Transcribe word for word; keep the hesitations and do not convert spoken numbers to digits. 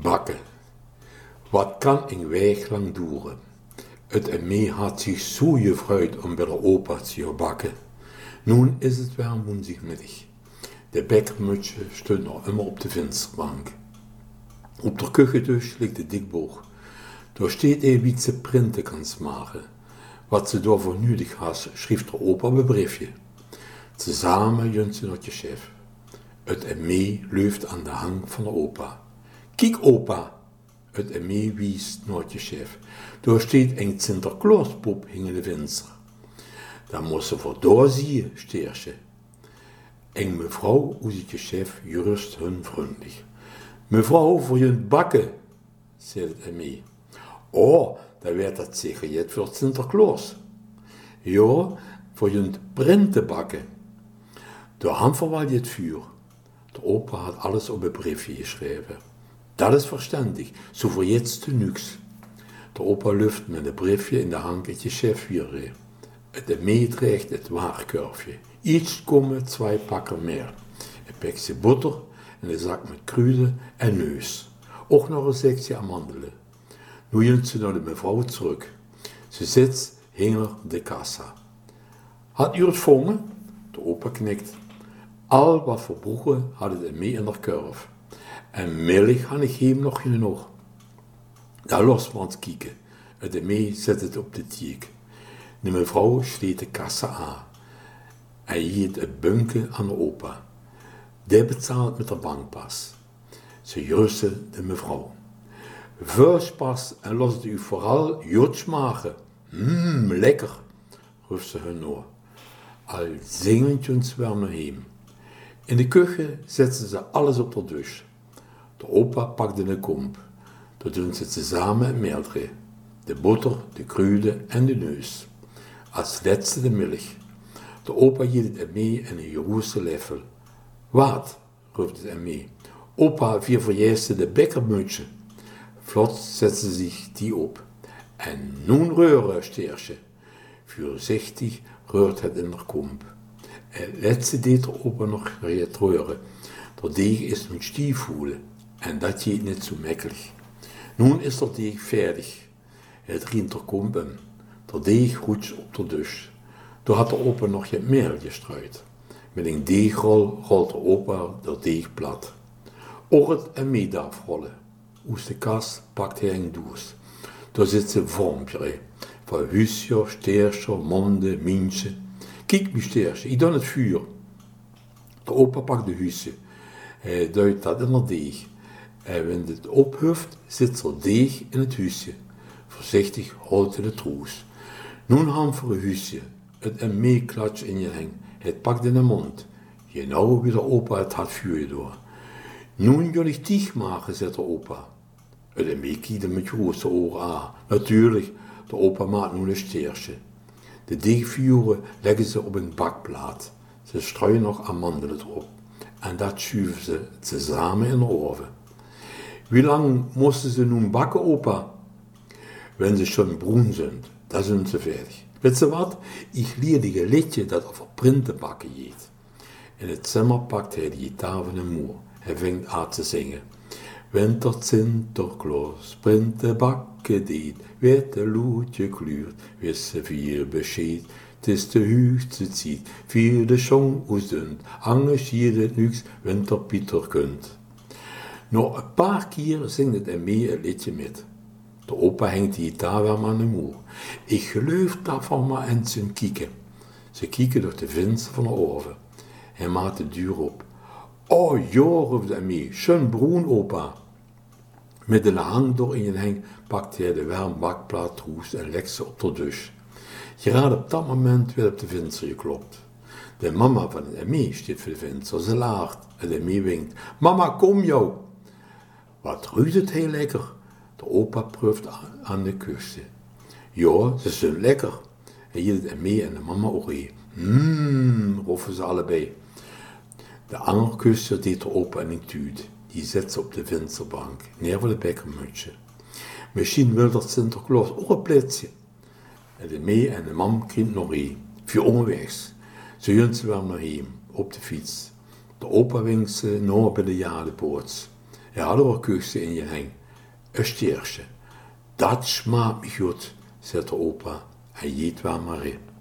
Bakken. Wat kan een week lang duren? Het Emmy had zich zo gefreut om bij de opa te bakken. Nu is het weer woensdagmiddag. De bekkermutsje stond nog immer op de vensterbank. Op de kuchendusch ligt de dikboog. Daar steht hij wie ze printen kan maken. Wat ze door voor nodig had, schreef de opa een briefje. Tezamen junt ze naar je chef. Het Emmy leuft aan de hang van de opa. Kijk opa! Het Emmy wies naar je chef. Daar steht een Sinterklaaspop hing in de venster. Dan moest ze voor doorzien, steersje. En mevrouw, hoe ziet je chef, gerust hun vriendelijk. Mevrouw, voor je bakken, zei het Emmy. Oh, dan werd dat zeker jet voor Sinterklaas. Ja, voor je printen bakken. De hand verwal je het vuur. De opa had alles op een briefje geschreven. Dat is verstandig, zo voor jetzt niks. De opa luft met een briefje in de hand het je chef weer. Het meetrecht het waarkurfje. Iets komen twee pakken meer. Een pakje boter en een zak met kruiden en neus. Ook nog een sectie amandelen. Nu junt ze naar de mevrouw terug. Ze zit hinger de kassa. Had u het vongen? De opa knikt. Al wat verbroegen had het mee in de kurf. En milch had ik hem nog genoeg. Daar los van het kieken. Het mee zet het op de tiek. De mevrouw sleet de kassa aan. Hij hield het bunken aan de opa. Die betaalt met de bankpas. Ze juiste de mevrouw. Vuurspas en lost u vooral jots maken. Mmm, lekker, riep ze hun oor. Al zingend weer naar heen. In de keuken zetten ze alles op de douche. De opa pakte een komp. Daar doen ze tezamen het meerdere. De boter, de kruiden en de neus. Als laatste de milch. De opa hield het mee in een geroeste leffel. Wat? riep het mee. Opa vier voor eerste de bekkermutsje. Vlot zette ze zich die op. En nu reuren, steersje. Voorzichtig reurt het in de komp. Het laatste deed de opa nog gereed reuren. De deeg is een stief voelen. En dat gaat niet zo makkelijk. Nu is de deeg fertig. Het rient er komp in. De deeg roets op de douche. Toen had de opa nog je meel gestruid. Met een deegrol rolt de opa de deeg plat. Ook het Emmy darf rollen. Uit de kast pakt hij een doos. Daar zit ze vormpje. Van huisje, steersje, monde, mientje. Kijk, mijn steersje, ik doe het vuur. De opa pakt de huisje. Hij duidt dat in de deeg. En wanneer het ophuft, zit er deeg in het huisje. Voorzichtig houdt hij de troes. Nu hand voor een huisje. Het een meeklats in je heng. Het pakt in de mond. Genau wie de opa het had vuur door. Nu wil ik dicht maken, zegt de opa. Het een meekiede met grote ogen aan. Natuurlijk, de opa maakt nu een steersje. De deegvuren leggen ze op een bakplaat. Ze strooien nog amandelen erop. En dat schuiven ze tezamen in de oven. Wie lang moesten ze nu bakken, opa? Wenn ze schon bruin zijn, dan zijn ze fertig. Weet je wat? Ik leer die geliedje dat over printen bakken jeet. In het zimmer pakt hij de gitaar van een moer. Hij vingt aan te zingen. Winter Sinterklaas, printen bakken deed, werd de loetje kluurt, wist ze vier bescheid. Het is de huugste ziet, vier de song oezend, engageerde het niks, winter Pieter kunt. Nog een paar keer zingt het en mee een liedje met. De opa hangt de gitaar weer aan de moer. Ik geloof daarvan maar en zijn kieken. Ze kieken door de venster van de oven. Hij maakt de deur op. Oh ja, roept hij mee, schön bruin opa. Met de hang door in je heng pakt hij de warm bakplaat roest en legt ze op de douche. Gerade op dat moment werd op de venster geklopt. De mama van het Emmy staat voor de venster, ze lacht en de Emmy winkt. Mama, kom jou! Wat ruikt het heel lekker? De opa proeft aan de kussen. Ja, ze zijn lekker. Hij hield het Emmy en de mama ook hier. Mmm, roepen ze allebei. De andere kusser deed de opa in een tuut. Die zet ze op de vensterbank, neer voor de bekkermutsje. Misschien wil dat Sinterklaas ook een plaatsje. En de mee en de mam kind nog een. Voor onderwegs. Ze junt ze weer naar hem, op de fiets. De opa winkt ze naar bij de jadeboots. Ja, dat kookste in je heng. Een stiertje. Dat smaakt me goed, zei de opa en jeet waar maar in.